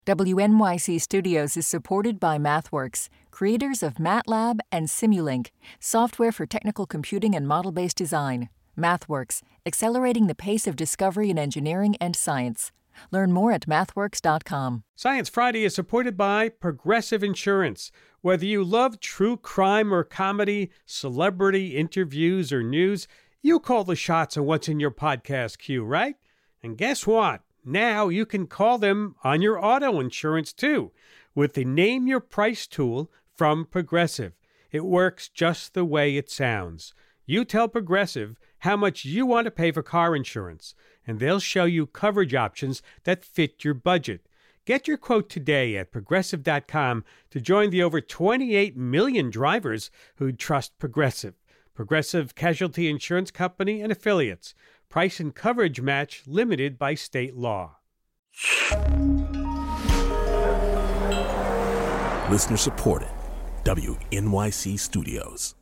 WNYC Studios is supported by MathWorks, creators of MATLAB and Simulink, software for technical computing and model-based design. MathWorks, accelerating the pace of discovery in engineering and science. Learn more at mathworks.com. Science Friday is supported by Progressive Insurance. Whether you love true crime or comedy, celebrity interviews or news, you call the shots on what's in your podcast queue, right? And guess what? Now you can call them on your auto insurance too with the Name Your Price tool from Progressive. It works just the way it sounds. You tell Progressive how much you want to pay for car insurance, and they'll show you coverage options that fit your budget. Get your quote today at Progressive.com to join the over 28 million drivers who trust Progressive. Progressive Casualty Insurance Company and Affiliates. Price and coverage match limited by state law. Listener supported. WNYC Studios.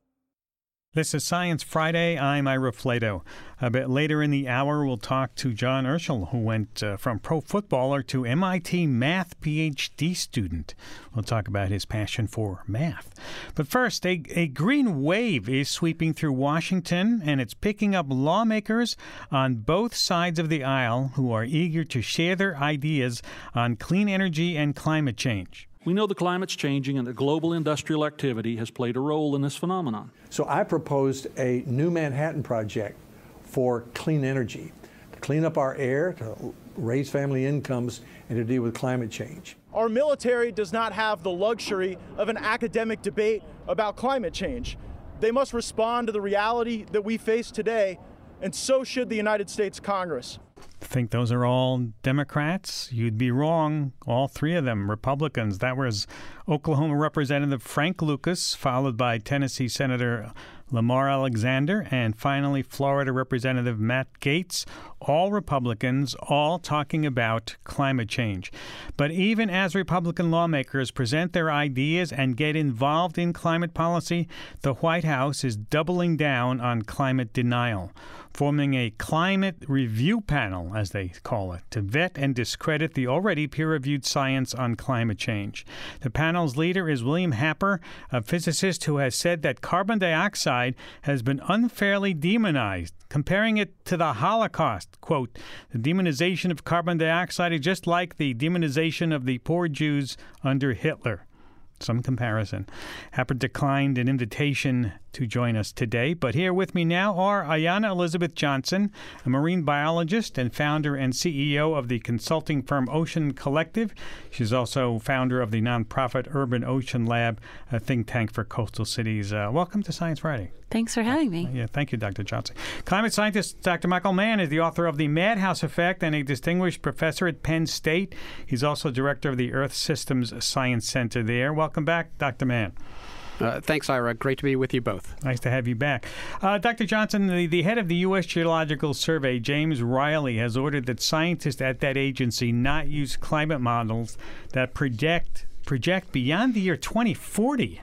This is Science Friday. I'm Ira Flato. A bit later in the hour, we'll talk to John Urschel, who went from pro footballer to MIT math PhD student. We'll talk about his passion for math. But first, a green wave is sweeping through Washington, and it's picking up lawmakers on both sides of the aisle who are eager to share their ideas on clean energy and climate change. We know the climate's changing and that global industrial activity has played a role in this phenomenon. So I proposed a new Manhattan Project for clean energy, to clean up our air, to raise family incomes, and to deal with climate change. Our military does not have the luxury of an academic debate about climate change. They must respond to the reality that we face today, and so should the United States Congress. Think those are all Democrats? You'd be wrong. All three of them Republicans. That was Oklahoma Representative Frank Lucas, followed by Tennessee Senator Lamar Alexander, and finally Florida Representative Matt Gaetz, all Republicans, all talking about climate change. But even as Republican lawmakers present their ideas and get involved in climate policy, the White House is doubling down on climate denial, forming a climate review panel, as they call it, to vet and discredit the already peer-reviewed science on climate change. The panel's leader is William Happer, a physicist who has said that carbon dioxide has been unfairly demonized, comparing it to the Holocaust. Quote, the demonization of carbon dioxide is just like the demonization of the poor Jews under Hitler. Some comparison. Happer declined an invitation to join us today, but here with me now are Ayanna Elizabeth Johnson, a marine biologist and founder and CEO of the consulting firm Ocean Collective. She's also founder of the nonprofit Urban Ocean Lab, a think tank for coastal cities. Welcome to Science Friday. Thanks for having me. Yeah, thank you, Dr. Johnson. Climate scientist Dr. Michael Mann is the author of The Madhouse Effect and a distinguished professor at Penn State. He's also director of the Earth Systems Science Center there. Welcome back, Dr. Mann. Thanks, Ira. Great to be with you both. Nice to have you back. Dr. Johnson, the head of the U.S. Geological Survey, James Riley, has ordered that scientists at that agency not use climate models that project beyond the year 2040.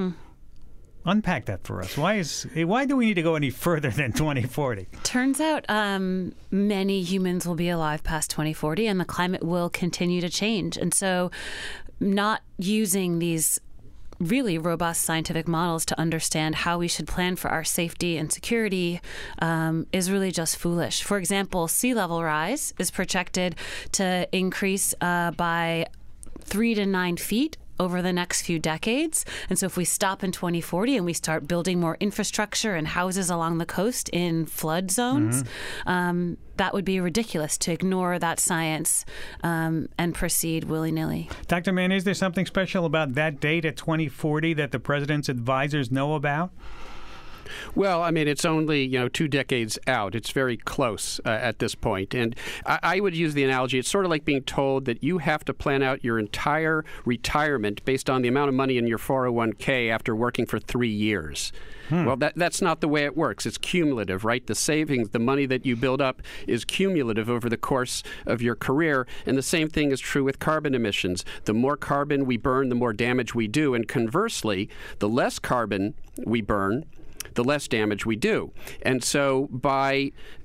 Unpack that for us. Why do we need to go any further than 2040? Turns out many humans will be alive past 2040, and the climate will continue to change. And so not using these really robust scientific models to understand how we should plan for our safety and security is really just foolish. For example, sea level rise is projected to increase by 3 to 9 feet over the next few decades. And so if we stop in 2040 and we start building more infrastructure and houses along the coast in flood zones, that would be ridiculous to ignore that science and proceed willy-nilly. Dr. Mann, is there something special about that date at 2040 that the president's advisors know about? Well, I mean, it's only, 2 decades out. It's very close at this point. And I would use the analogy, it's sort of like being told that you have to plan out your entire retirement based on the amount of money in your 401k after working for 3 years. Well, that's not the way it works. It's cumulative, right? The savings, the money that you build up is cumulative over the course of your career. And the same thing is true with carbon emissions. The more carbon we burn, the more damage we do. And conversely, the less carbon we burn, the less damage we do. And so by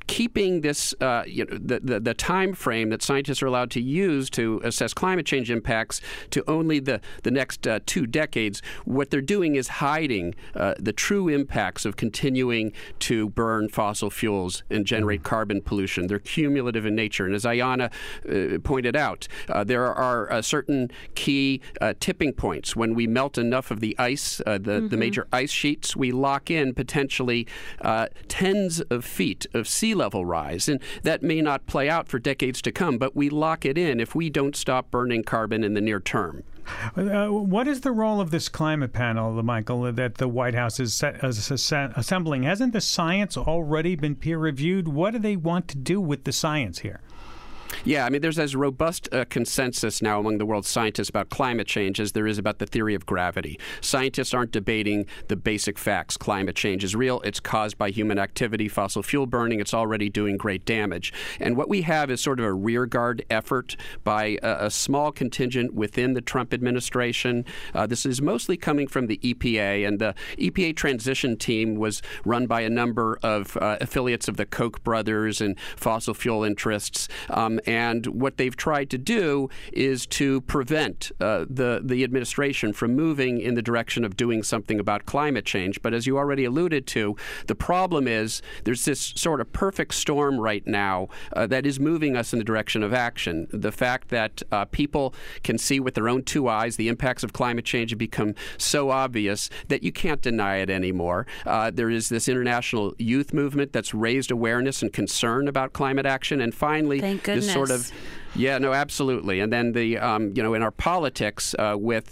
keeping this, the time frame that scientists are allowed to use to assess climate change impacts to only the next 2 decades, what they're doing is hiding the true impacts of continuing to burn fossil fuels and generate carbon pollution. They're cumulative in nature. And as Ayanna pointed out, there are certain key tipping points. When we melt enough of the ice, the major ice sheets, we lock in potentially tens of feet of sea level rise. And that may not play out for decades to come, but we lock it in if we don't stop burning carbon in the near term. What is the role of this climate panel, Michael, that the White House is assembling? Hasn't the science already been peer-reviewed? What do they want to do with the science here? Yeah, I mean, there's as robust a consensus now among the world's scientists about climate change as there is about the theory of gravity. Scientists aren't debating the basic facts. Climate change is real. It's caused by human activity, fossil fuel burning. It's already doing great damage. And what we have is sort of a rearguard effort by a small contingent within the Trump administration. This is mostly coming from the EPA, and the EPA transition team was run by a number of affiliates of the Koch brothers and fossil fuel interests. And what they've tried to do is to prevent the administration from moving in the direction of doing something about climate change. But as you already alluded to, the problem is there's this sort of perfect storm right now that is moving us in the direction of action. The fact that people can see with their own 2 eyes the impacts of climate change have become so obvious that you can't deny it anymore. There is this international youth movement that's raised awareness and concern about climate action. And finally, this sort of Yeah, no, absolutely. And then the in our politics with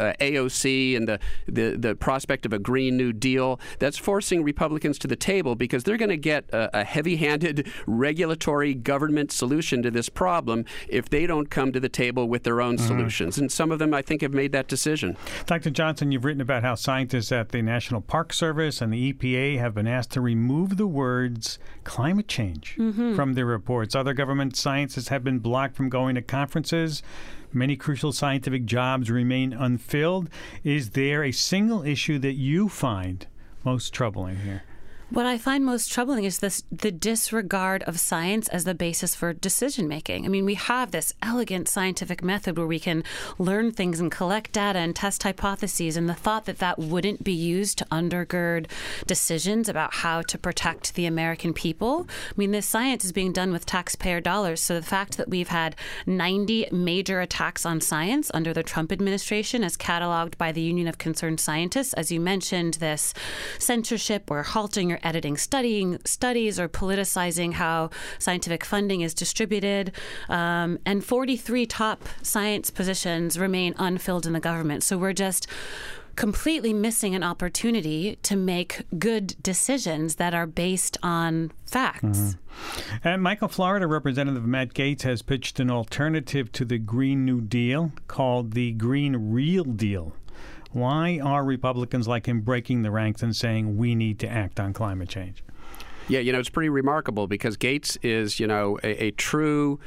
AOC and the prospect of a Green New Deal, that's forcing Republicans to the table because they're going to get a heavy-handed regulatory government solution to this problem if they don't come to the table with their own solutions. And some of them, I think, have made that decision. Dr. Johnson, you've written about how scientists at the National Park Service and the EPA have been asked to remove the words climate change from their reports. Other government scientists have been blocked from going to conferences. Many crucial scientific jobs remain unfilled. Is there a single issue that you find most troubling here? What I find most troubling is the disregard of science as the basis for decision making. I mean, we have this elegant scientific method where we can learn things and collect data and test hypotheses, and the thought that that wouldn't be used to undergird decisions about how to protect the American people. I mean, this science is being done with taxpayer dollars. So the fact that we've had 90 major attacks on science under the Trump administration, as cataloged by the Union of Concerned Scientists, as you mentioned, this censorship or halting or editing studies or politicizing how scientific funding is distributed. And 43 top science positions remain unfilled in the government. So we're just completely missing an opportunity to make good decisions that are based on facts. And Michael, Florida Representative Matt Gaetz has pitched an alternative to the Green New Deal called the Green Real Deal. Why are Republicans like him breaking the ranks and saying we need to act on climate change? Yeah, it's pretty remarkable because Gaetz is, a true,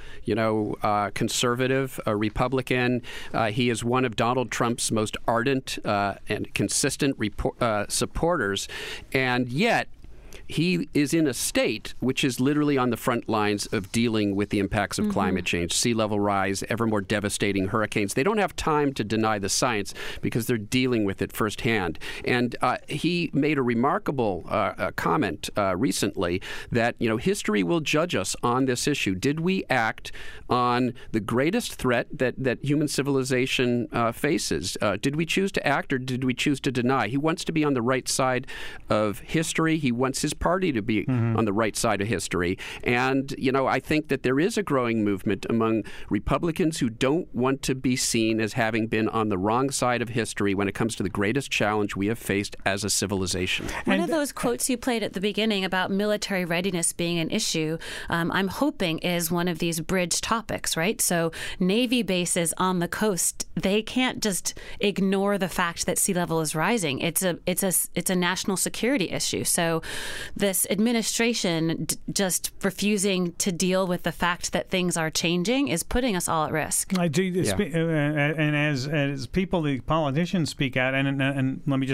conservative Republican. He is one of Donald Trump's most ardent and consistent supporters, and yet he is in a state which is literally on the front lines of dealing with the impacts of climate change, sea level rise, ever more devastating hurricanes. They don't have time to deny the science because they're dealing with it firsthand. And he made a remarkable comment recently that, history will judge us on this issue. Did we act on the greatest threat that human civilization faces? Did we choose to act or did we choose to deny? He wants to be on the right side of history. He wants his party to be on the right side of history. And, I think that there is a growing movement among Republicans who don't want to be seen as having been on the wrong side of history when it comes to the greatest challenge we have faced as a civilization. One of those quotes you played at the beginning about military readiness being an issue, I'm hoping is one of these bridge topics, right? So Navy bases on the coast, they can't just ignore the fact that sea level is rising. It's a national security issue. So this administration just refusing to deal with the fact that things are changing is putting us all at risk. I do, and as people, the politicians speak out, and let me just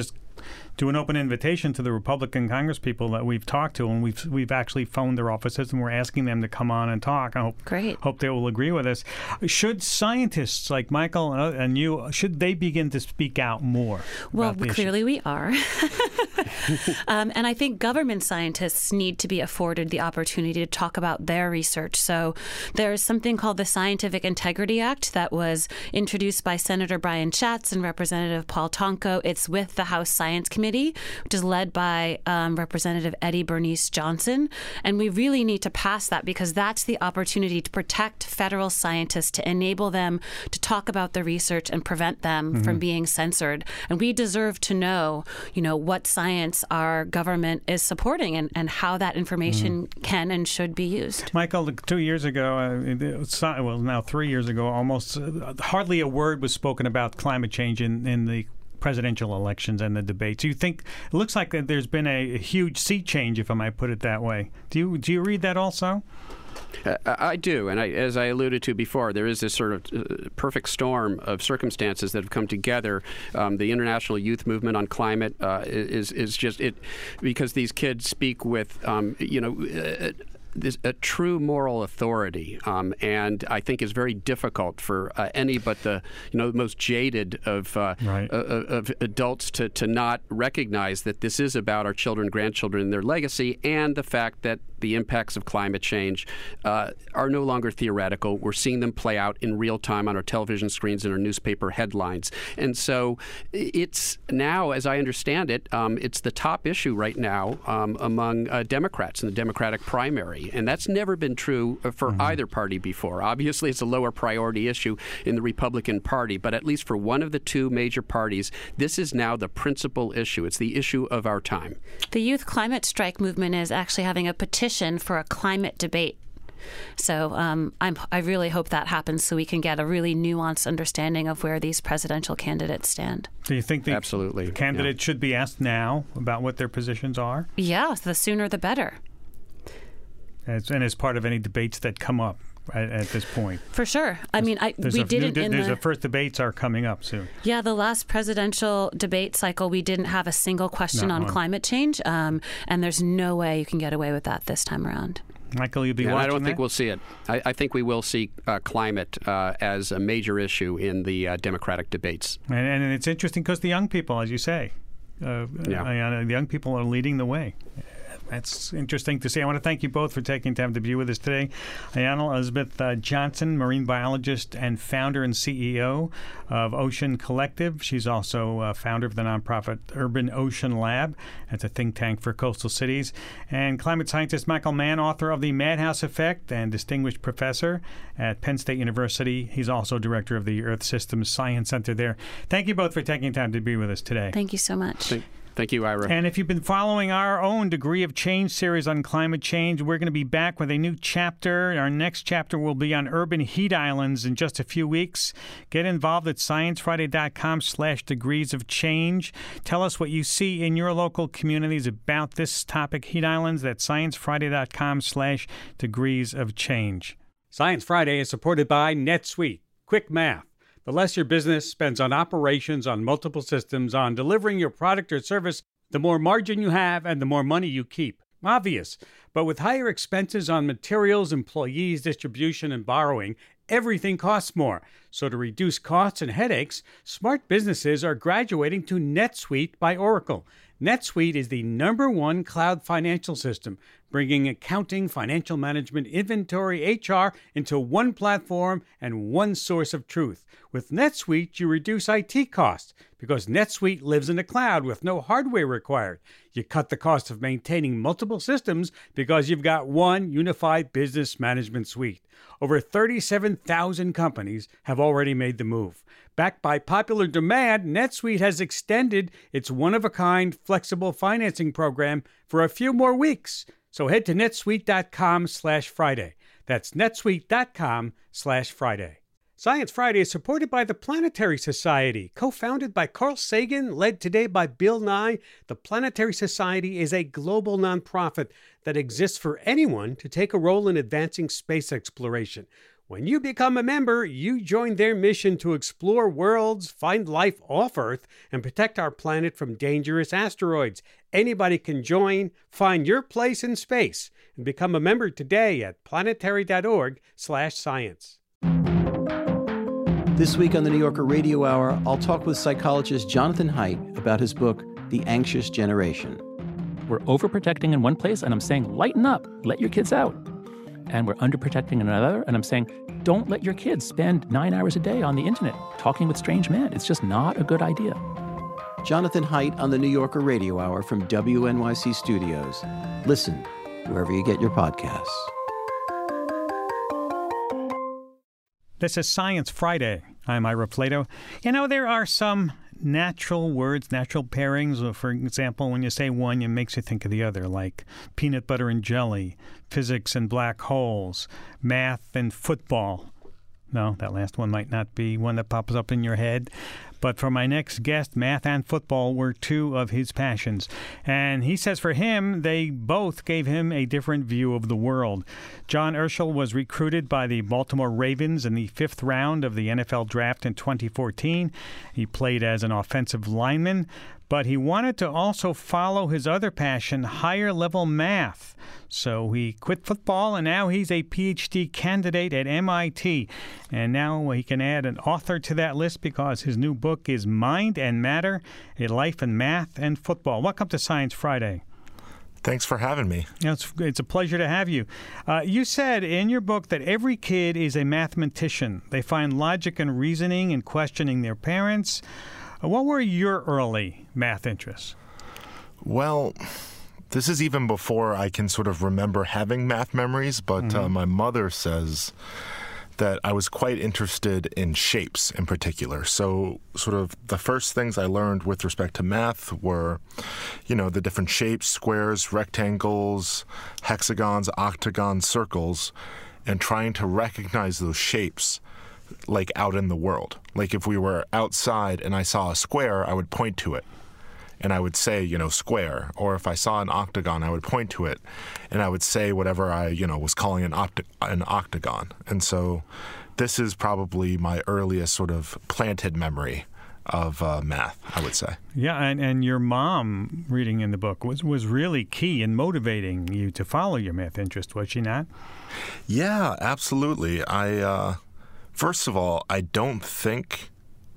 do an open invitation to the Republican congresspeople that we've talked to, and we've actually phoned their offices, and we're asking them to come on and talk. I hope they will agree with us. Should scientists like Michael and you, should they begin to speak out more? Well, clearly we are. And I think government scientists need to be afforded the opportunity to talk about their research. So there's something called the Scientific Integrity Act that was introduced by Senator Brian Schatz and Representative Paul Tonko. It's with the House Science Committee, which is led by Representative Eddie Bernice Johnson. And we really need to pass that because that's the opportunity to protect federal scientists, to enable them to talk about the research and prevent them from being censored. And we deserve to know, what science our government is supporting and how that information can and should be used. Michael, 2 years ago, now 3 years ago, almost hardly a word was spoken about climate change in the presidential elections and the debates. Do you think it looks like there's been a huge sea change, if I might put it that way? Do you read that also? I do, and as I alluded to before, there is this sort of perfect storm of circumstances that have come together. The international youth movement on climate is just it, because these kids speak with a true moral authority, and I think is very difficult for any but the most jaded of adults to not recognize that this is about our children, grandchildren, and their legacy, and the fact that the impacts of climate change are no longer theoretical. We're seeing them play out in real time on our television screens and our newspaper headlines. And so it's now, as I understand it, it's the top issue right now among Democrats in the Democratic primary. And that's never been true for either party before. Obviously, it's a lower priority issue in the Republican Party, but at least for one of the two major parties, this is now the principal issue. It's the issue of our time. The Youth Climate Strike movement is actually having a petition for a climate debate. So I really hope that happens so we can get a really nuanced understanding of where these presidential candidates stand. Do you think the candidates should be asked now about what their positions are? Yeah, the sooner the better. And as part of any debates that come up at this point. For sure. I mean, the first debates are coming up soon. Yeah, the last presidential debate cycle, we didn't have a single question on climate change, and there's no way you can get away with that this time around. Michael, you'll be watching I don't think we'll see it. I think we will see climate as a major issue in the Democratic debates. And it's interesting because the young people, as you say, the young people are leading the way. That's interesting to see. I want to thank you both for taking time to be with us today. Ayanna Elizabeth Johnson, marine biologist and founder and CEO of Ocean Collective. She's also founder of the nonprofit Urban Ocean Lab. That's a think tank for coastal cities. And climate scientist Michael Mann, author of The Madhouse Effect and distinguished professor at Penn State University. He's also director of the Earth Systems Science Center there. Thank you both for taking time to be with us today. Thank you so much. Thank you, Ira. And if you've been following our own Degree of Change series on climate change, we're going to be back with a new chapter. Our next chapter will be on urban heat islands in just a few weeks. Get involved at sciencefriday.com/degreesofchange. Tell us what you see in your local communities about this topic, heat islands. That's sciencefriday.com/degreesofchange. Science Friday is supported by NetSuite. Quick math. The less your business spends on operations, on multiple systems, on delivering your product or service, the more margin you have and the more money you keep. Obvious. But with higher expenses on materials, employees, distribution, and borrowing, everything costs more. So to reduce costs and headaches, smart businesses are graduating to NetSuite by Oracle. NetSuite is the #1 cloud financial system, bringing accounting, financial management, inventory, HR into one platform and one source of truth. With NetSuite, you reduce IT costs because NetSuite lives in the cloud with no hardware required. You cut the cost of maintaining multiple systems because you've got one unified business management suite. Over 37,000 companies have already made the move. Backed by popular demand, NetSuite has extended its one-of-a-kind flexible financing program for a few more weeks. So head to netsuite.com/Friday. That's netsuite.com/Friday. Science Friday is supported by the Planetary Society. Co-founded by Carl Sagan, led today by Bill Nye, the Planetary Society is a global nonprofit that exists for anyone to take a role in advancing space exploration. When you become a member, you join their mission to explore worlds, find life off Earth, and protect our planet from dangerous asteroids. Anybody can join. Find your place in space and become a member today at planetary.org/science. This week on the New Yorker Radio Hour, I'll talk with psychologist Jonathan Haidt about his book, The Anxious Generation. We're overprotecting in one place, and I'm saying, lighten up, let your kids out. And we're underprotecting in another, and I'm saying, don't let your kids spend 9 hours a day on the internet talking with strange men. It's just not a good idea. Jonathan Haidt on the New Yorker Radio Hour from WNYC Studios. Listen wherever you get your podcasts. This is Science Friday. I'm Ira Flato. You know, there are some natural words, natural pairings. For example, when you say one, it makes you think of the other, like peanut butter and jelly, physics and black holes, math and football. No, that last one might not be one that pops up in your head. But for my next guest, math and football were two of his passions. And he says for him, they both gave him a different view of the world. John Urschel was recruited by the Baltimore Ravens in the 5th round of the NFL draft in 2014. He played as an offensive lineman, but he wanted to also follow his other passion, higher-level math. So he quit football, and now he's a Ph.D. candidate at MIT. And now he can add an author to that list because his new book is Mind and Matter, A Life in Math and Football. Welcome to Science Friday. Thanks for having me. It's a pleasure to have you. You said in your book that every kid is a mathematician. They find logic and reasoning in questioning their parents. What were your early math interests? Well, this is even before I can sort of remember having math memories, but my mother says that I was quite interested in shapes in particular. So sort of the first things I learned with respect to math were, the different shapes, squares, rectangles, hexagons, octagons, circles, and trying to recognize those shapes like out in the world. Like if we were outside and I saw a square, I would point to it and I would say, square. Or if I saw an octagon, I would point to it and I would say whatever I, was calling an octagon. And so this is probably my earliest sort of planted memory of math, I would say. Yeah, and your mom, reading in the book, was really key in motivating you to follow your math interest, was she not? Yeah, absolutely. First of all, I don't think,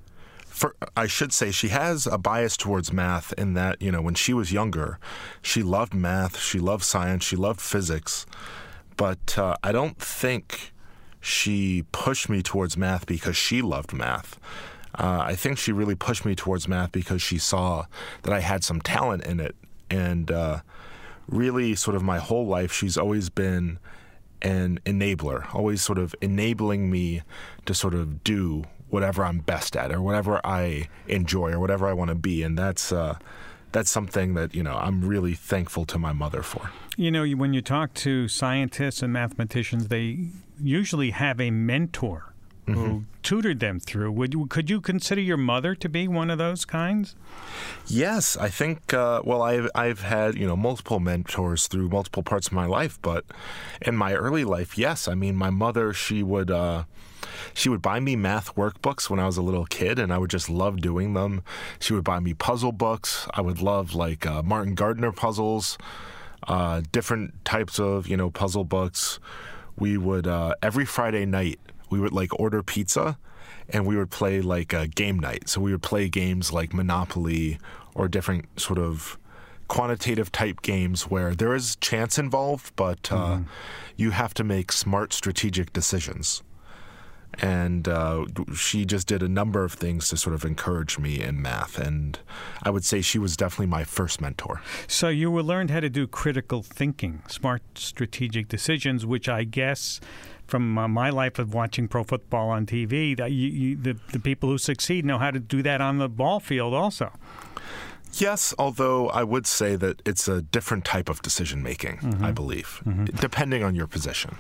I should say she has a bias towards math in that, when she was younger, she loved math, she loved science, she loved physics, but I don't think she pushed me towards math because she loved math. I think she really pushed me towards math because she saw that I had some talent in it, and really sort of my whole life she's always been an enabler, always sort of enabling me to sort of do whatever I'm best at or whatever I enjoy or whatever I want to be. And that's something that, I'm really thankful to my mother for. When you talk to scientists and mathematicians, they usually have a mentor who tutored them through. Could you consider your mother to be one of those kinds? Yes, I think, I've had, multiple mentors through multiple parts of my life, but in my early life, yes. I mean, my mother, she would buy me math workbooks when I was a little kid, and I would just love doing them. She would buy me puzzle books. I would love, Martin Gardner puzzles, different types of, puzzle books. We would, every Friday night, we would order pizza and we would play a game night. So we would play games like Monopoly or different sort of quantitative type games where there is chance involved, but you have to make smart strategic decisions. And she just did a number of things to sort of encourage me in math. And I would say she was definitely my first mentor. So you learned how to do critical thinking, smart strategic decisions, which I guess from my life of watching pro football on TV, that the people who succeed know how to do that on the ball field also. Yes, although I would say that it's a different type of decision-making, I believe, depending on your position.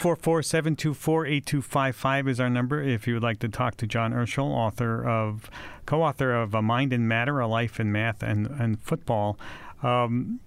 844-724-8255 is our number if you would like to talk to John Urschel, co-author of Mind and Matter, A Life in Math and Football.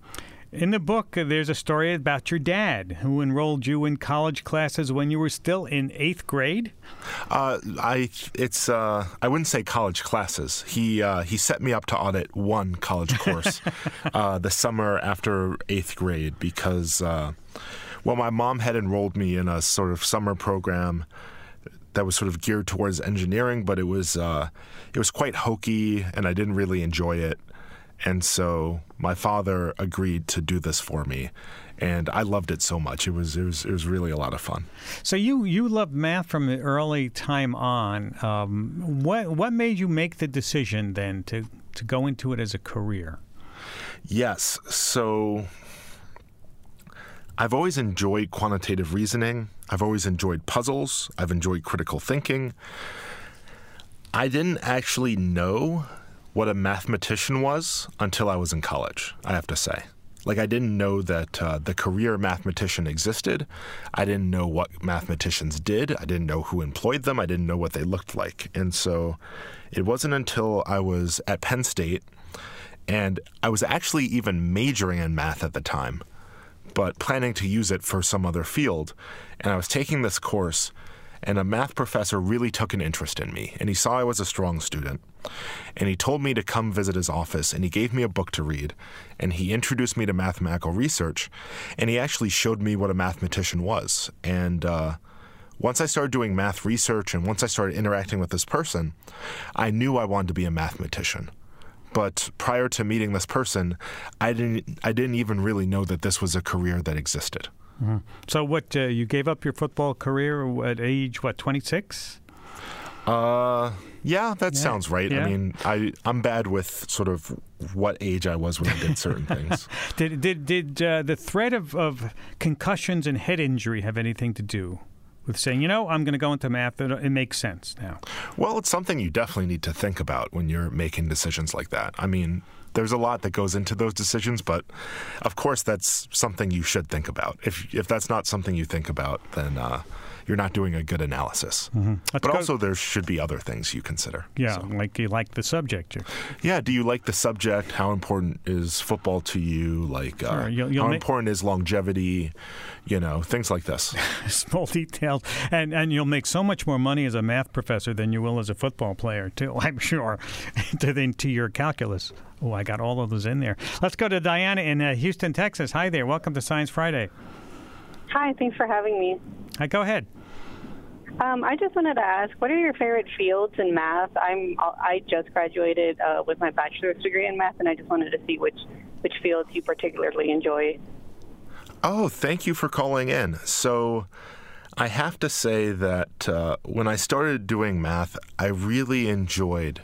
In the book, there's a story about your dad who enrolled you in college classes when you were still in 8th grade. I wouldn't say college classes. He set me up to audit one college course the summer after 8th grade because, my mom had enrolled me in a sort of summer program that was sort of geared towards engineering, but it was quite hokey, and I didn't really enjoy it. And so my father agreed to do this for me, and I loved it so much. It was really a lot of fun. So you loved math from the early time on. What made you make the decision then to go into it as a career? Yes. So I've always enjoyed quantitative reasoning. I've always enjoyed puzzles. I've enjoyed critical thinking. I didn't actually know what a mathematician was until I was in college, I have to say. Like, I didn't know that the career mathematician existed. I didn't know what mathematicians did. I didn't know who employed them. I didn't know what they looked like. And so it wasn't until I was at Penn State, and I was actually even majoring in math at the time, but planning to use it for some other field. And I was taking this course, and a math professor really took an interest in me, and he saw I was a strong student. And he told me to come visit his office, and he gave me a book to read, and he introduced me to mathematical research, and he actually showed me what a mathematician was. And once I started doing math research and once I started interacting with this person, I knew I wanted to be a mathematician. But prior to meeting this person, I didn't even really know that this was a career that existed. Mm-hmm. So what, you gave up your football career at age, 26? Yeah, that sounds right. Yeah. I mean, I'm bad with sort of what age I was when I did certain things. Did the threat of concussions and head injury have anything to do with saying, I'm going to go into math? It makes sense now. Well, it's something you definitely need to think about when you're making decisions like that. I mean, there's a lot that goes into those decisions, but of course that's something you should think about. If that's not something you think about, then you're not doing a good analysis. Mm-hmm. But also there should be other things you consider. Yeah, like do you like the subject? Yeah, do you like the subject? How important is football to you? Like how important is longevity? Things like this. Small details. And you'll make so much more money as a math professor than you will as a football player, too, I'm sure, to your calculus. Oh, I got all of those in there. Let's go to Diana in Houston, Texas. Hi there. Welcome to Science Friday. Hi, thanks for having me. Hi, go ahead. I just wanted to ask, what are your favorite fields in math? I just graduated with my bachelor's degree in math, and I just wanted to see which fields you particularly enjoy. Oh, thank you for calling in. So I have to say that when I started doing math, I really enjoyed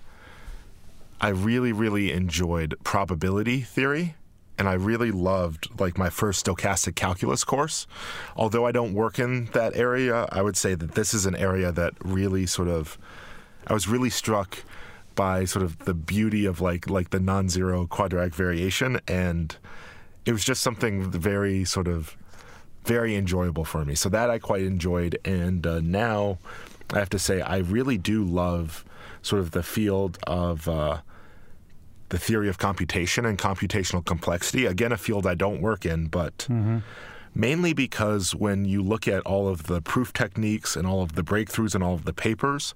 probability theory. And I really loved my first stochastic calculus course. Although I don't work in that area, I would say that this is an area that really I was really struck by sort of the beauty of like the non-zero quadratic variation, and it was just something very enjoyable for me. So that I quite enjoyed, and now I have to say I really do love sort of the field of the theory of computation and computational complexity. Again, a field I don't work in, but mainly because when you look at all of the proof techniques and all of the breakthroughs and all of the papers,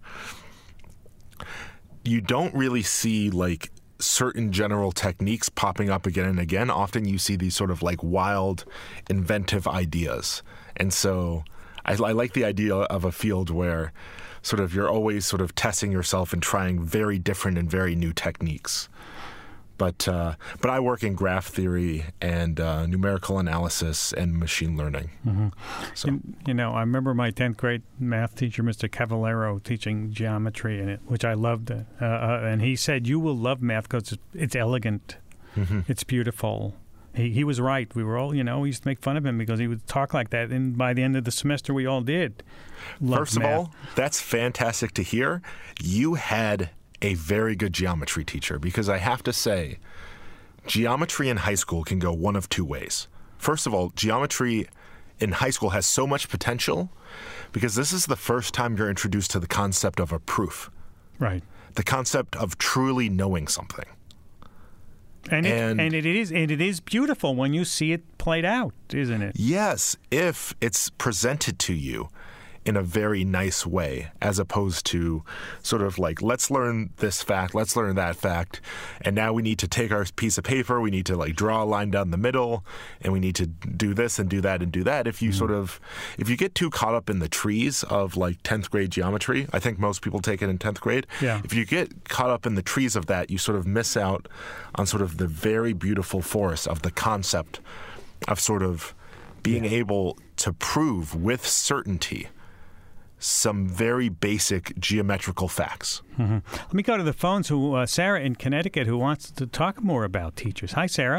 you don't really see certain general techniques popping up again and again. Often you see these sort of wild, inventive ideas. And so I like the idea of a field where sort of you're always sort of testing yourself and trying very different and very new techniques. But I work in graph theory and numerical analysis and machine learning. Mm-hmm. So. I remember my 10th grade math teacher, Mr. Cavallero, teaching geometry in it, which I loved. And he said, you will love math because it's elegant. Mm-hmm. It's beautiful. He was right. We were all, we used to make fun of him because he would talk like that. And by the end of the semester, we all did. First of all, that's fantastic to hear. You had a very good geometry teacher, because I have to say, geometry in high school can go one of two ways. First of all, geometry in high school has so much potential because this is the first time you're introduced to the concept of a proof. Right. The concept of truly knowing something. And it is beautiful when you see it played out, isn't it? Yes, if it's presented to you in a very nice way, as opposed to sort of like, let's learn this fact, let's learn that fact, and now we need to take our piece of paper, we need to like draw a line down the middle, and we need to do this and do that and do that. If you if you get too caught up in the trees of like 10th grade geometry, I think most people take it in 10th grade. Yeah. If you get caught up in the trees of that, you sort of miss out on sort of the very beautiful forest of the concept of sort of being able to prove with certainty some very basic geometrical facts. Mm-hmm. Let me go to the phones. Sarah in Connecticut, who wants to talk more about teachers. Hi, Sarah.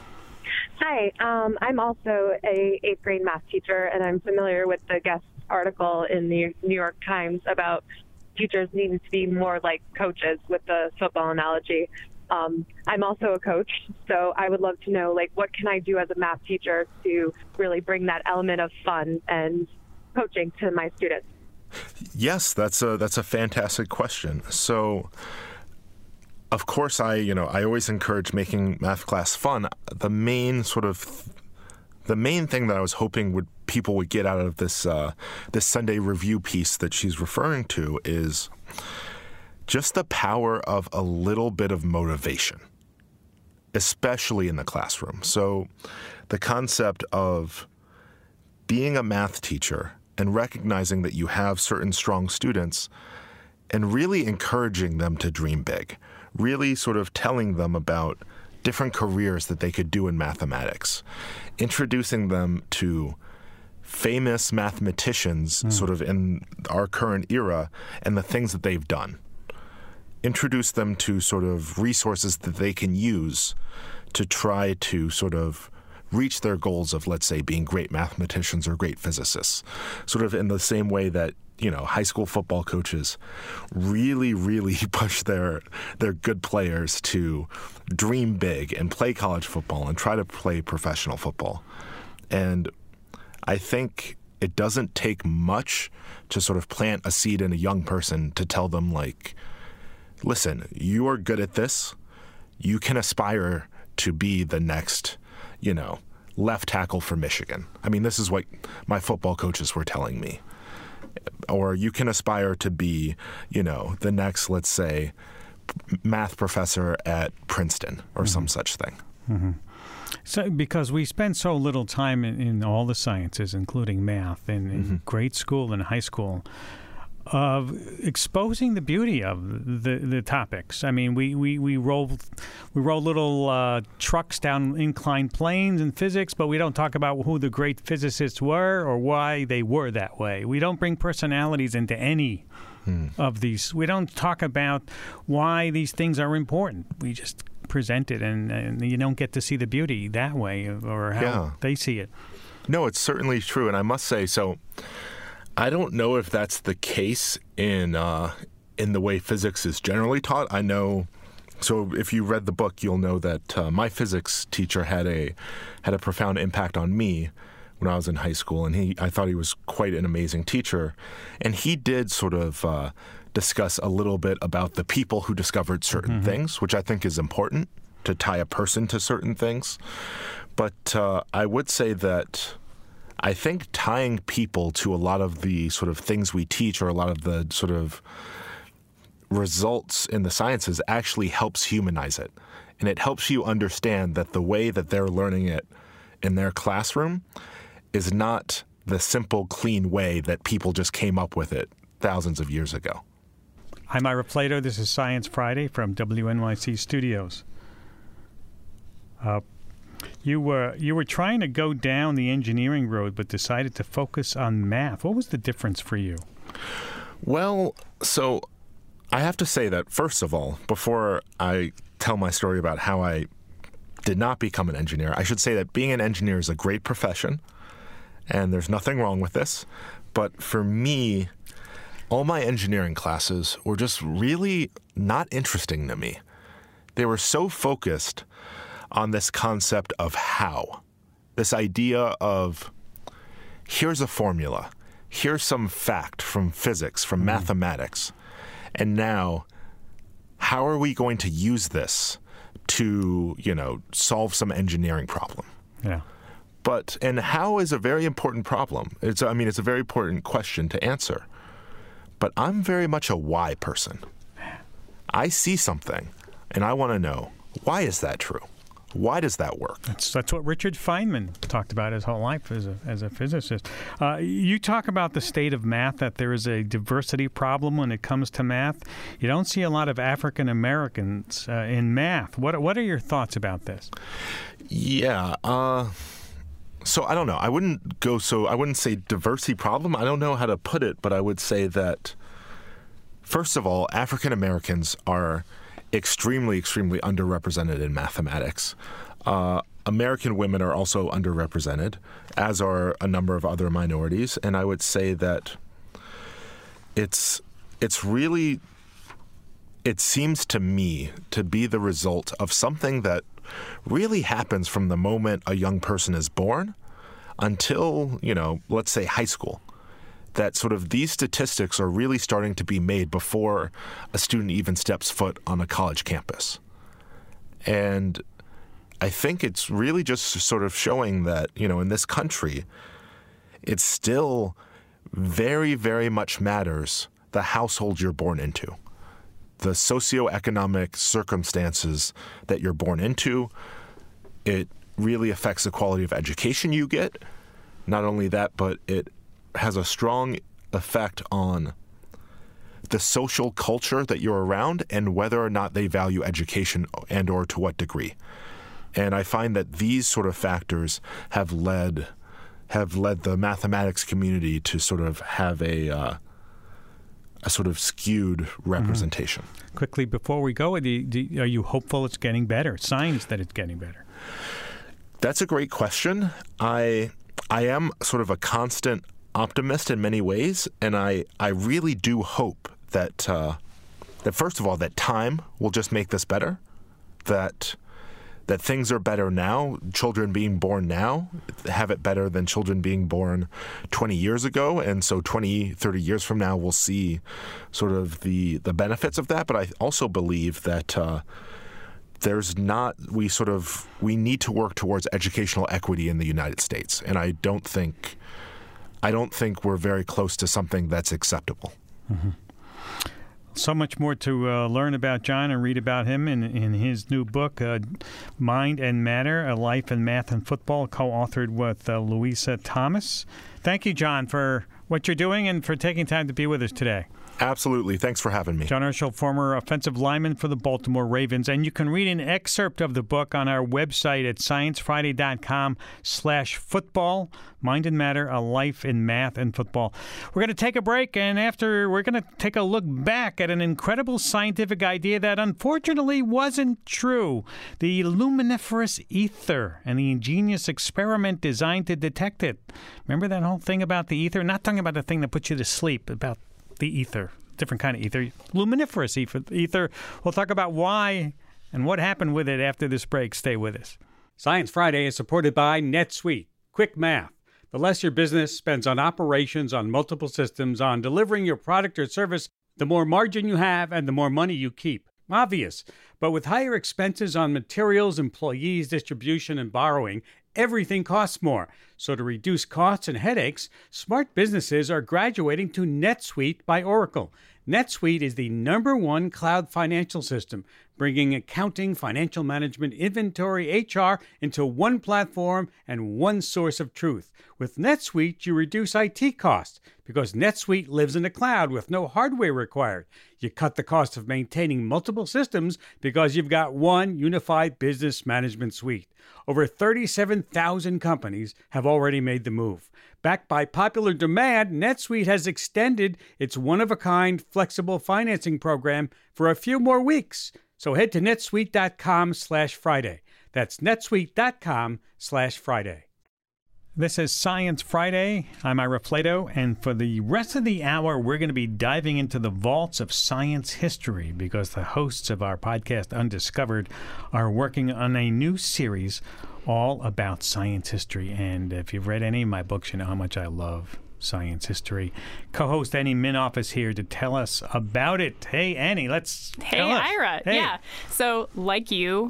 Hi. I'm also a 8th grade math teacher, and I'm familiar with the guest article in the New York Times about teachers needing to be more like coaches with the football analogy. I'm also a coach, so I would love to know, like, what can I do as a math teacher to really bring that element of fun and coaching to my students? Yes, that's a fantastic question. So, of course, I always encourage making math class fun. The main thing that I was hoping people would get out of this Sunday review piece that she's referring to is just the power of a little bit of motivation, especially in the classroom. So, the concept of being a math teacher and recognizing that you have certain strong students and really encouraging them to dream big, really sort of telling them about different careers that they could do in mathematics, introducing them to famous mathematicians sort of in our current era and the things that they've done. Introduce them to sort of resources that they can use to try to sort of reach their goals of, let's say, being great mathematicians or great physicists, sort of in the same way that, high school football coaches really, really push their good players to dream big and play college football and try to play professional football. And I think it doesn't take much to sort of plant a seed in a young person to tell them, like, listen, you are good at this. You can aspire to be the next left tackle for Michigan. I mean, this is what my football coaches were telling me. Or you can aspire to be, the next, let's say, math professor at Princeton or some such thing. Mm-hmm. So, because we spend so little time in all the sciences, including math, in grade school and high school, of exposing the beauty of the topics. I mean, we roll little trucks down inclined planes in physics, but we don't talk about who the great physicists were or why they were that way. We don't bring personalities into any of these. We don't talk about why these things are important. We just present it, and you don't get to see the beauty that way or how they see it. No, it's certainly true, and I must say, so I don't know if that's the case in the way physics is generally taught. I know, so if you read the book, you'll know that my physics teacher had a profound impact on me when I was in high school, and I thought he was quite an amazing teacher. And he did sort of discuss a little bit about the people who discovered certain things, which I think is important to tie a person to certain things. But I would say that I think tying people to a lot of the sort of things we teach or a lot of the sort of results in the sciences actually helps humanize it. And it helps you understand that the way that they're learning it in their classroom is not the simple, clean way that people just came up with it thousands of years ago. I'm Ira Plato. This is Science Friday from WNYC Studios. You were trying to go down the engineering road, but decided to focus on math. What was the difference for you? Well, so I have to say that, first of all, before I tell my story about how I did not become an engineer, I should say that being an engineer is a great profession, and there's nothing wrong with this. But for me, all my engineering classes were just really not interesting to me. They were so focused on this concept of how, this idea of here's a formula, here's some fact from physics, from mathematics, and now how are we going to use this to, solve some engineering problem. Yeah. And how is a very important problem. It's a very important question to answer. But I'm very much a why person. I see something, and I want to know, why is that true? Why does that work? That's what Richard Feynman talked about his whole life as a physicist. You talk about the state of math, that there is a diversity problem when it comes to math. You don't see a lot of African Americans in math. What are your thoughts about this? Yeah. So I don't know. I wouldn't say diversity problem. I don't know how to put it, but I would say that, first of all, African Americans are extremely, extremely underrepresented in mathematics. American women are also underrepresented, as are a number of other minorities. And I would say that it seems to me to be the result of something that really happens from the moment a young person is born until, let's say high school. That sort of these statistics are really starting to be made before a student even steps foot on a college campus. And I think it's really just sort of showing that, in this country, it still very, very much matters the household you're born into. The socioeconomic circumstances that you're born into, it really affects the quality of education you get. Not only that, but it has a strong effect on the social culture that you're around and whether or not they value education and or to what degree. And I find that these sort of factors have led the mathematics community to sort of have a sort of skewed representation. Mm-hmm. Quickly, before we go, are you hopeful it's getting better? Signs that it's getting better? That's a great question. I am sort of a constant optimist in many ways, and I really do hope that first of all, that time will just make this better, that things are better now. Children being born now have it better than children being born 20 years ago. And so 20, 30 years from now, we'll see sort of the benefits of that. But I also believe that we need to work towards educational equity in the United States. And I don't think we're very close to something that's acceptable. Mm-hmm. So much more to learn about John and read about him in his new book, Mind and Matter, A Life in Math and Football, co-authored with Louisa Thomas. Thank you, John, for what you're doing and for taking time to be with us today. Absolutely. Thanks for having me. John Urschel, former offensive lineman for the Baltimore Ravens. And you can read an excerpt of the book on our website at sciencefriday.com/football. Mind and Matter, A Life in Math and Football. We're going to take a break, and after we're going to take a look back at an incredible scientific idea that unfortunately wasn't true. The luminiferous ether and the ingenious experiment designed to detect it. Remember that whole thing about the ether? Not talking about the thing that puts you to sleep, about the ether, different kind of ether, luminiferous ether. We'll talk about why and what happened with it after this break. Stay with us. Science Friday is supported by NetSuite. Quick math. The less your business spends on operations, on multiple systems, on delivering your product or service, the more margin you have and the more money you keep. Obvious. But with higher expenses on materials, employees, distribution, and borrowing, everything costs more. So to reduce costs and headaches, smart businesses are graduating to NetSuite by Oracle. NetSuite is the #1 cloud financial system, bringing accounting, financial management, inventory, HR into one platform and one source of truth. With NetSuite, you reduce IT costs because NetSuite lives in the cloud with no hardware required. You cut the cost of maintaining multiple systems because you've got one unified business management suite. Over 37,000 companies have already made the move. Backed by popular demand, NetSuite has extended its one-of-a-kind flexible financing program for a few more weeks. So head to netsuite.com/Friday. That's netsuite.com/Friday. This is Science Friday. I'm Ira Flato, and for the rest of the hour, we're going to be diving into the vaults of science history because the hosts of our podcast, Undiscovered, are working on a new series all about science history. And if you've read any of my books, you know how much I love science history. Co-host Annie Minoff is here to tell us about it. Hey, Annie, let's tell us. Hey, Ira. Hey. Yeah. So, like you,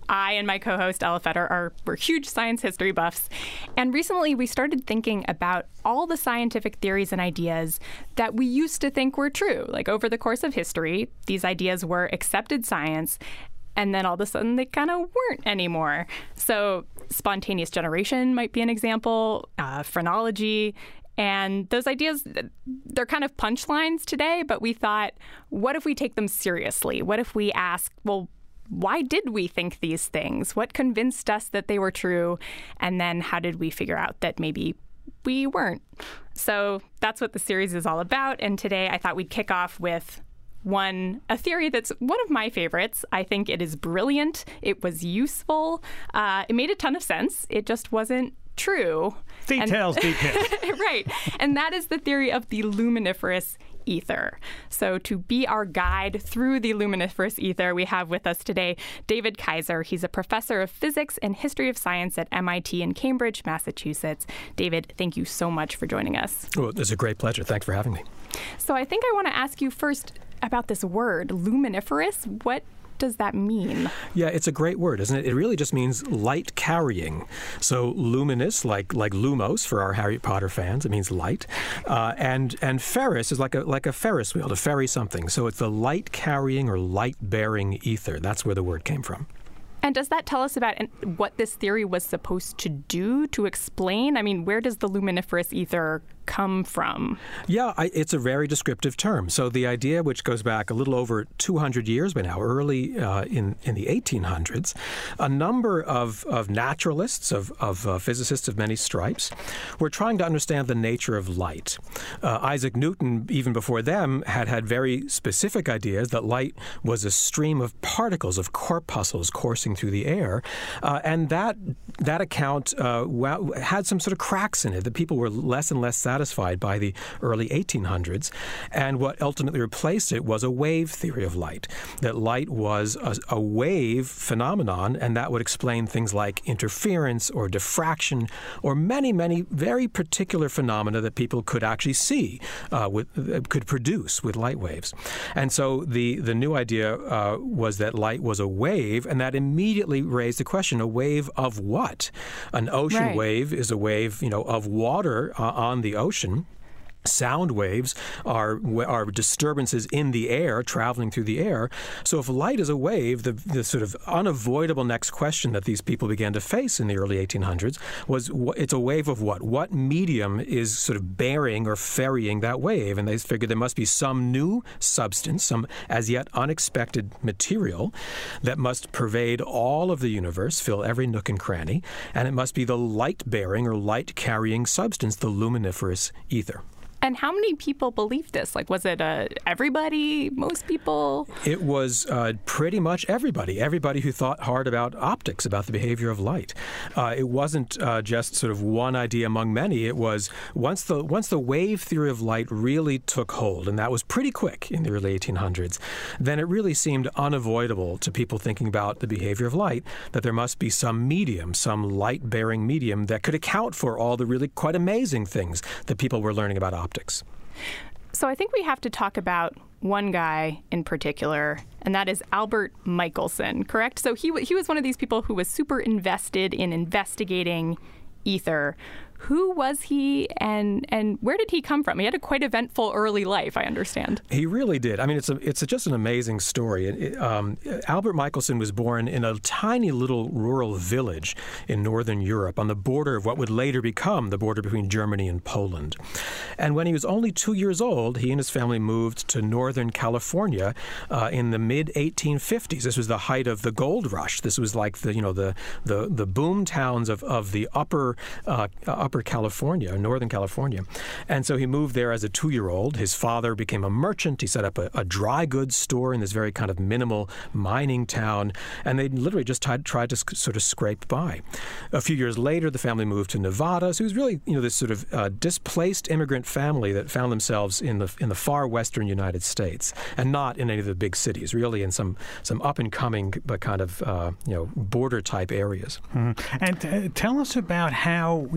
I and my co-host Ella Feder we're huge science history buffs. And recently we started thinking about all the scientific theories and ideas that we used to think were true. Like over the course of history, these ideas were accepted science, and then all of a sudden they kind of weren't anymore. So spontaneous generation might be an example, phrenology. And those ideas, they're kind of punchlines today, but we thought, what if we take them seriously? What if we ask, well, why did we think these things? What convinced us that they were true? And then how did we figure out that maybe we weren't? So that's what the series is all about. And today I thought we'd kick off with a theory that's one of my favorites. I think it is brilliant. It was useful. It made a ton of sense. It just wasn't true. Details. Right. And that is the theory of the luminiferous ether. So to be our guide through the luminiferous ether, we have with us today David Kaiser. He's a professor of physics and history of science at MIT in Cambridge, Massachusetts. David, thank you so much for joining us. Well, it's a great pleasure. Thanks for having me. So I think I want to ask you first about this word, luminiferous. What does that mean? Yeah, it's a great word, isn't it? It really just means light carrying. So luminous, like lumos for our Harry Potter fans, it means light. And ferrous is like a Ferris wheel, to ferry something. So it's the light carrying or light bearing ether. That's where the word came from. And does that tell us about what this theory was supposed to do, to explain? I mean, where does the luminiferous ether come from? Yeah, it's a very descriptive term. So the idea, which goes back a little over 200 years by now, early in the 1800s, a number of naturalists, of physicists of many stripes, were trying to understand the nature of light. Isaac Newton, even before them, had very specific ideas that light was a stream of particles, of corpuscles coursing through the air. And that account had some sort of cracks in it, that people were less and less satisfied by the early 1800s. And what ultimately replaced it was a wave theory of light, that light was a wave phenomenon, and that would explain things like interference or diffraction or many, many very particular phenomena that people could actually see, could produce with light waves. And so the new idea was that light was a wave, and that immediately raised the question, a wave of what? An ocean wave is a wave, of water on the ocean. Sound waves are disturbances in the air, traveling through the air. So if light is a wave, the sort of unavoidable next question that these people began to face in the early 1800s was, it's a wave of what? What medium is sort of bearing or ferrying that wave? And they figured there must be some new substance, some as yet unexpected material that must pervade all of the universe, fill every nook and cranny, and it must be the light-bearing or light-carrying substance, the luminiferous ether. And how many people believed this? Like, was it everybody, most people? It was pretty much everybody who thought hard about optics, about the behavior of light. It wasn't just sort of one idea among many. It was once the wave theory of light really took hold, and that was pretty quick in the early 1800s, then it really seemed unavoidable to people thinking about the behavior of light that there must be some medium, some light-bearing medium that could account for all the really quite amazing things that people were learning about optics. So I think we have to talk about one guy in particular, and that is Albert Michelson, correct? So he was one of these people who was super invested in investigating ether. Who was he, and where did he come from? He had a quite eventful early life, I understand. He really did. I mean, it's just an amazing story. Albert Michelson was born in a tiny little rural village in northern Europe on the border of what would later become the border between Germany and Poland. And when he was only 2 years old, he and his family moved to northern California in the mid-1850s. This was the height of the gold rush. This was like the boom towns of the upper California, northern California. And so he moved there as a 2-year-old. His father became a merchant. He set up a dry goods store in this very kind of minimal mining town, and they literally just tried to sort of scrape by. A few years later, the family moved to Nevada. So it was really, this sort of displaced immigrant family that found themselves in the far western United States, and not in any of the big cities, really in some up-and-coming but kind of, border-type areas. Mm-hmm. And tell us about how,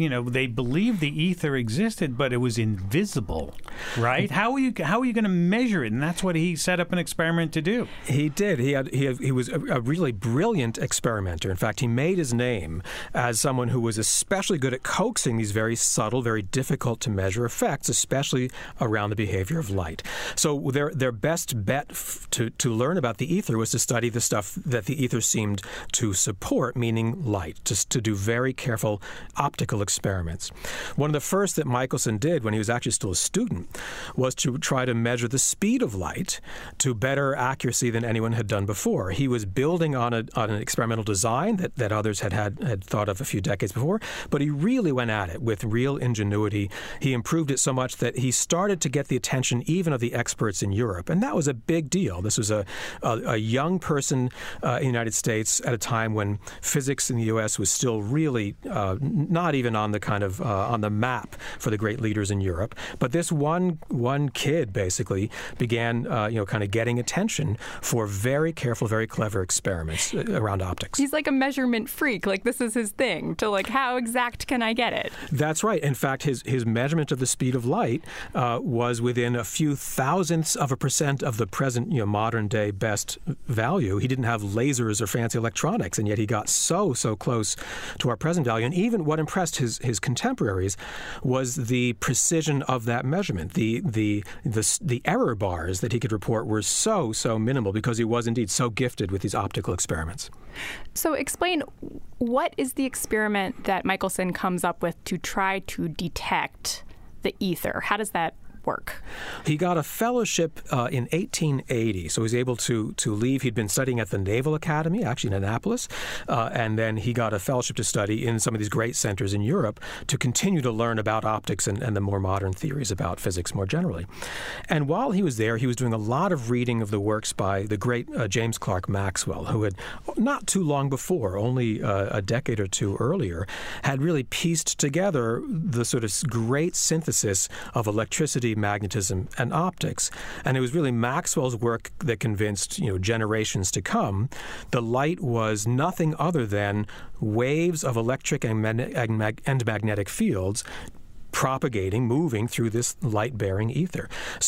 they believed the ether existed, but it was invisible, right? How are you going to measure it? And that's what he set up an experiment to do. He did. He was a really brilliant experimenter. In fact, he made his name as someone who was especially good at coaxing these very subtle, very difficult to measure effects, especially around the behavior of light. So their best bet to learn about the ether was to study the stuff that the ether seemed to support, meaning light, to do very careful optical experiments. One of the first that Michelson did when he was actually still a student was to try to measure the speed of light to better accuracy than anyone had done before. He was building on an experimental design that others had thought of a few decades before, but he really went at it with real ingenuity. He improved it so much that he started to get the attention even of the experts in Europe, and that was a big deal. This was a young person in the United States at a time when physics in the U.S. was still really not even on the kind of on the map for the great leaders in Europe. But this one kid basically began kind of getting attention for very careful, very clever experiments around optics. He's like a measurement freak. Like, this is his thing, to like, how exact can I get it? That's right. In fact, his measurement of the speed of light was within a few thousandths of a percent of the present modern day best value. He didn't have lasers or fancy electronics, and yet he got so close to our present value. And even what impressed his contemporaries was the precision of that measurement. The error bars that he could report were so minimal because he was indeed so gifted with these optical experiments. So explain, what is the experiment that Michelson comes up with to try to detect the ether? How does that work? He got a fellowship in 1880, so he was able to leave. He'd been studying at the Naval Academy, actually in Annapolis, and then he got a fellowship to study in some of these great centers in Europe to continue to learn about optics and the more modern theories about physics more generally. And while he was there, he was doing a lot of reading of the works by the great James Clerk Maxwell, who had not too long before, only a decade or two earlier, had really pieced together the sort of great synthesis of electricity, magnetism, and optics. And it was really Maxwell's work that convinced generations to come the light was nothing other than waves of electric and magnetic fields propagating, moving through this light-bearing ether.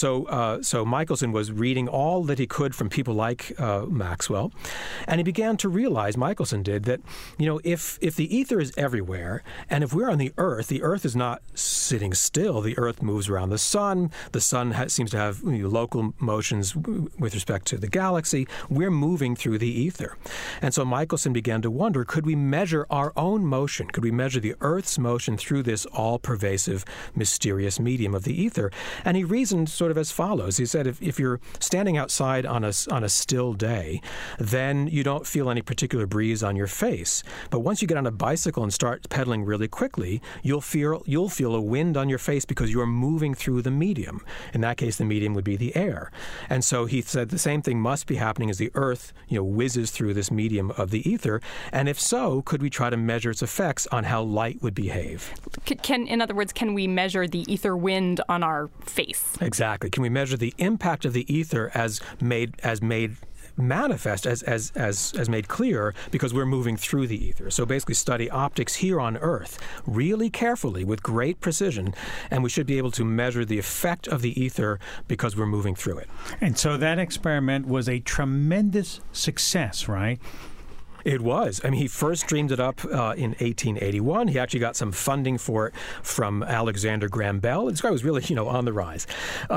So Michelson was reading all that he could from people like Maxwell, and he began to realize, Michelson did, that if the ether is everywhere, and if we're on the Earth is not sitting still. The Earth moves around the sun. The sun seems to have local motions with respect to the galaxy. We're moving through the ether. And so Michelson began to wonder, could we measure our own motion? Could we measure the Earth's motion through this all-pervasive, mysterious medium of the ether? And he reasoned sort of as follows. He said, if you're standing outside on a still day, then you don't feel any particular breeze on your face. But once you get on a bicycle and start pedaling really quickly, you'll feel a wind on your face because you're moving through the medium. In that case, the medium would be the air. And so he said the same thing must be happening as the Earth, whizzes through this medium of the ether. And if so, could we try to measure its effects on how light would behave? In other words, can we measure the ether wind on our face? Exactly. Can we measure the impact of the ether as made manifest, as made clear because we're moving through the ether? So basically study optics here on Earth really carefully with great precision, and we should be able to measure the effect of the ether because we're moving through it. And so that experiment was a tremendous success, right? It was. I mean, he first dreamed it up in 1881. He actually got some funding for it from Alexander Graham Bell. This guy was really, on the rise.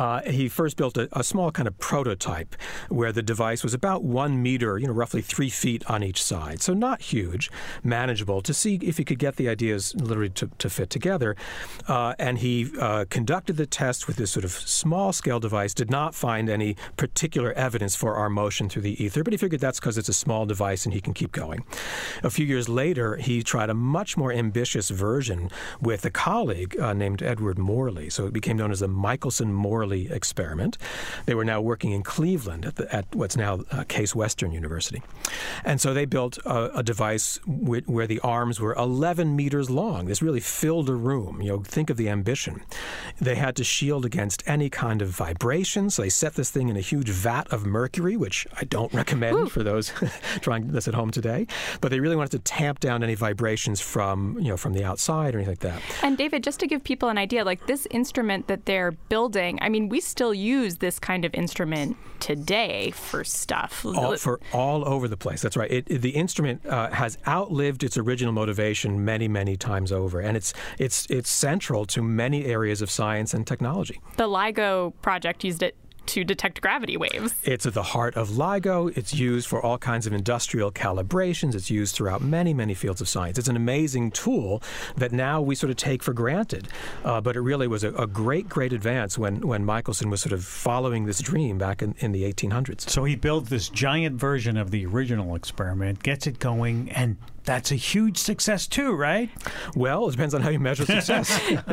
He first built a small kind of prototype where the device was about 1 meter, roughly 3 feet on each side. So not huge, manageable, to see if he could get the ideas literally to fit together. And he conducted the test with this sort of small-scale device, did not find any particular evidence for our motion through the ether, but he figured that's because it's a small device and he can keep going. A few years later, he tried a much more ambitious version with a colleague named Edward Morley. So it became known as the Michelson-Morley experiment. They were now working in Cleveland at what's now Case Western University. And so they built a device where the arms were 11 meters long. This really filled a room. Think of the ambition. They had to shield against any kind of vibration. So they set this thing in a huge vat of mercury, which I don't recommend for those trying this at home today. today. But they really wanted to tamp down any vibrations from the outside or anything like that. And David, just to give people an idea, like this instrument that they're building, I mean, we still use this kind of instrument today for stuff. All over the place. That's right. The instrument has outlived its original motivation many, many times over, and it's central to many areas of science and technology. The LIGO project used it to detect gravity waves. It's at the heart of LIGO. It's used for all kinds of industrial calibrations. It's used throughout many, many fields of science. It's an amazing tool that now we sort of take for granted. But it really was a great, great advance when Michelson was sort of following this dream back in the 1800s. So he built this giant version of the original experiment, gets it going, and that's a huge success too, right? Well, it depends on how you measure success.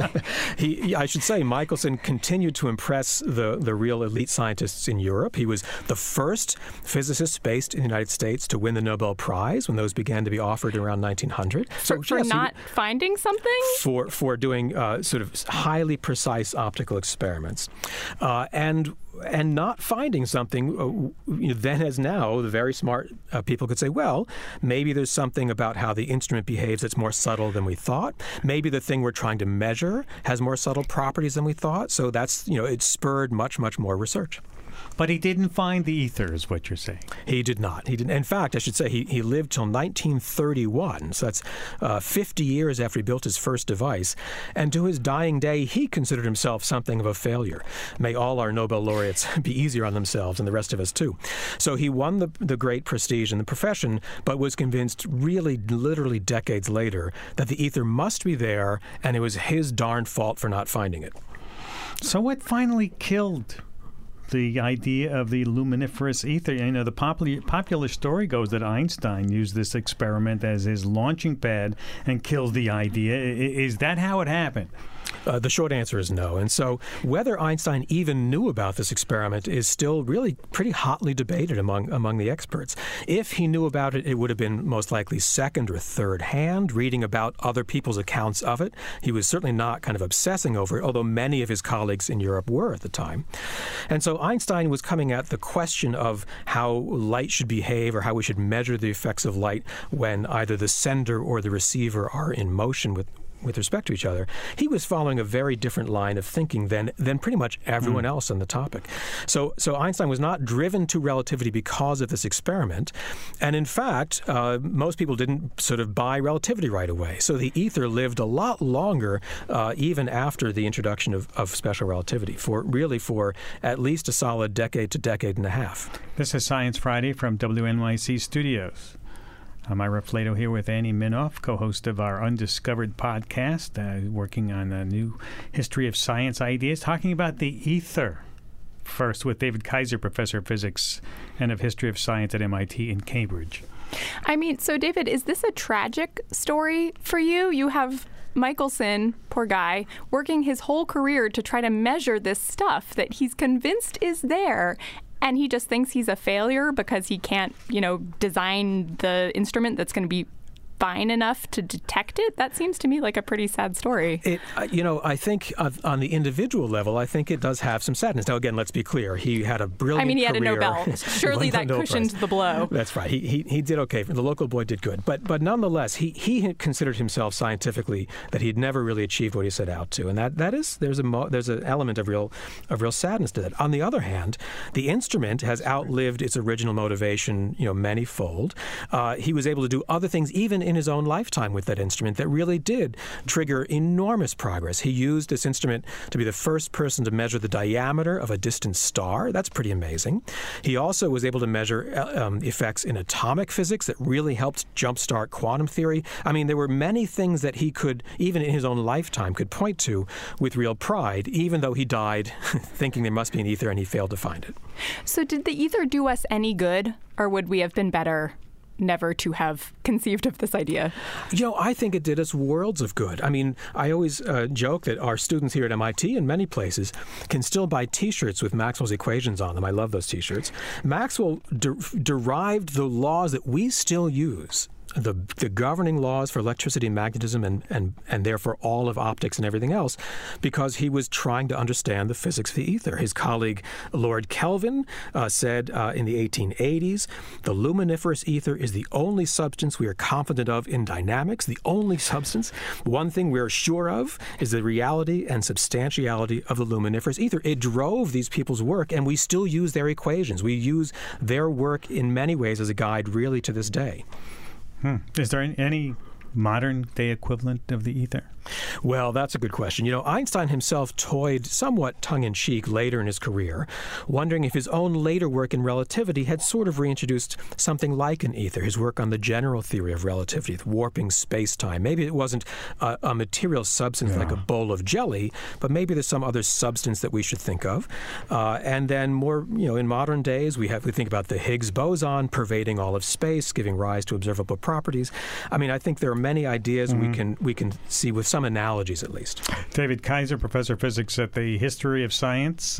I should say, Michelson continued to impress the real elite scientists in Europe. He was the first physicist based in the United States to win the Nobel Prize when those began to be offered around 1900. For not finding something? For doing sort of highly precise optical experiments. And not finding something, then as now, the very smart people could say, well, maybe there's something about how the instrument behaves that's more subtle than we thought. Maybe the thing we're trying to measure has more subtle properties than we thought. So that's, it spurred much, much more research. But he didn't find the ether, is what you're saying. He did not. He didn't. In fact, I should say he lived till 1931. So that's 50 years after he built his first device. And to his dying day, he considered himself something of a failure. May all our Nobel laureates be easier on themselves, and the rest of us too. So he won the great prestige in the profession, but was convinced really, literally decades later that the ether must be there, and it was his darn fault for not finding it. So what finally killed the idea of the luminiferous ether? The popular story goes that Einstein used this experiment as his launching pad and killed the idea. Is that how it happened? The short answer is no. And so whether Einstein even knew about this experiment is still really pretty hotly debated among the experts. If he knew about it, it would have been most likely second or third hand, reading about other people's accounts of it. He was certainly not kind of obsessing over it, although many of his colleagues in Europe were at the time. And so Einstein was coming at the question of how light should behave or how we should measure the effects of light when either the sender or the receiver are in motion with respect to each other. He was following a very different line of thinking than pretty much everyone else on the topic. So Einstein was not driven to relativity because of this experiment. And in fact, most people didn't sort of buy relativity right away. So the ether lived a lot longer even after the introduction of special relativity, for at least a solid decade to decade and a half. This is Science Friday from WNYC Studios. I'm Ira Flato here with Annie Minoff, co-host of our Undiscovered podcast, working on a new history of science ideas, talking about the ether. First with David Kaiser, professor of physics and of history of science at MIT in Cambridge. I mean, so David, is this a tragic story for you? You have Michelson, poor guy, working his whole career to try to measure this stuff that he's convinced is there. And he just thinks he's a failure because he can't, design the instrument that's going to be fine enough to detect it. That seems to me like a pretty sad story. I think on the individual level, I think it does have some sadness. Now, again, let's be clear. He had a brilliant career. He had a Nobel. Surely that cushioned the blow. That's right. He did okay. The local boy did good. But nonetheless, he had considered himself scientifically that he'd never really achieved what he set out to. And there's an element of real sadness to that. On the other hand, the instrument has outlived its original motivation, manyfold. He was able to do other things even in his own lifetime with that instrument that really did trigger enormous progress. He used this instrument to be the first person to measure the diameter of a distant star. That's pretty amazing. He also was able to measure effects in atomic physics that really helped jumpstart quantum theory. I mean, there were many things that he could, even in his own lifetime, could point to with real pride, even though he died thinking there must be an ether and he failed to find it. So did the ether do us any good, or would we have been better never to have conceived of this idea? I think it did us worlds of good. I mean, I always joke that our students here at MIT and many places can still buy T-shirts with Maxwell's equations on them. I love those T-shirts. Maxwell derived the laws that we still use the governing laws for electricity and magnetism and therefore all of optics and everything else, because he was trying to understand the physics of the ether. His colleague Lord Kelvin said in the 1880s, the luminiferous ether is the only substance we are confident of in dynamics, the only substance. One thing we are sure of is the reality and substantiality of the luminiferous ether. It drove these people's work, and we still use their equations. We use their work in many ways as a guide really to this day. Is there any modern day equivalent of the ether? Well, that's a good question. Einstein himself toyed somewhat tongue-in-cheek later in his career, wondering if his own later work in relativity had sort of reintroduced something like an ether, his work on the general theory of relativity, warping space-time. Maybe it wasn't a material substance like a bowl of jelly, but maybe there's some other substance that we should think of. And then more, in modern days, we think about the Higgs boson pervading all of space, giving rise to observable properties. I mean, I think there are many ideas we can see with some analogies, at least. David Kaiser, professor of physics at the History of Science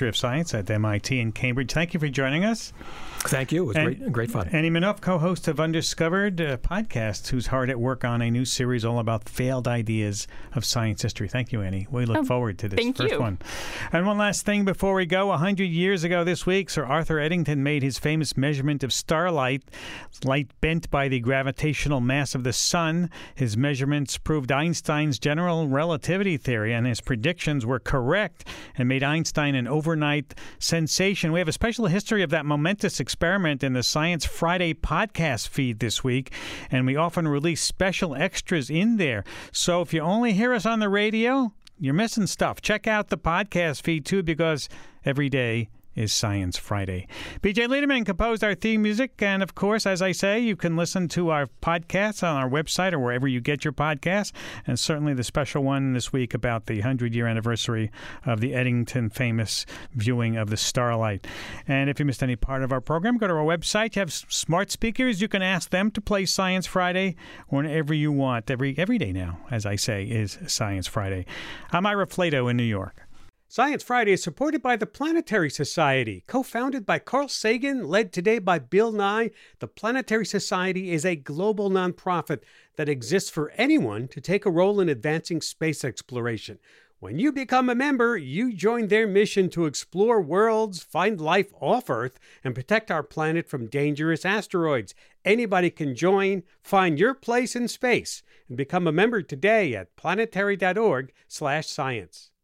at MIT in Cambridge. Thank you for joining us. Thank you. It was great fun. Annie Minoff, co-host of Undiscovered, a podcast who's hard at work on a new series all about failed ideas of science history. Thank you, Annie. We look forward to this first one. And one last thing before we go. 100 years ago this week, Sir Arthur Eddington made his famous measurement of starlight, light bent by the gravitational mass of the sun. His measurements proved Einstein's general relativity theory, and his predictions were correct and made Einstein an overnight sensation. We have a special history of that momentous experiment in the Science Friday podcast feed this week, and we often release special extras in there. So if you only hear us on the radio, you're missing stuff. Check out the podcast feed, too, because every day is Science Friday. B.J. Liederman composed our theme music, and of course, as I say, you can listen to our podcasts on our website or wherever you get your podcasts, and certainly the special one this week about the 100-year anniversary of the Eddington famous viewing of the starlight. And if you missed any part of our program, go to our website. You have smart speakers. You can ask them to play Science Friday whenever you want. Every day now, as I say, is Science Friday. I'm Ira Flato in New York. Science Friday is supported by the Planetary Society. Co-founded by Carl Sagan, led today by Bill Nye, the Planetary Society is a global nonprofit that exists for anyone to take a role in advancing space exploration. When you become a member, you join their mission to explore worlds, find life off Earth, and protect our planet from dangerous asteroids. Anybody can join. Find your place in space and become a member today at planetary.org/science.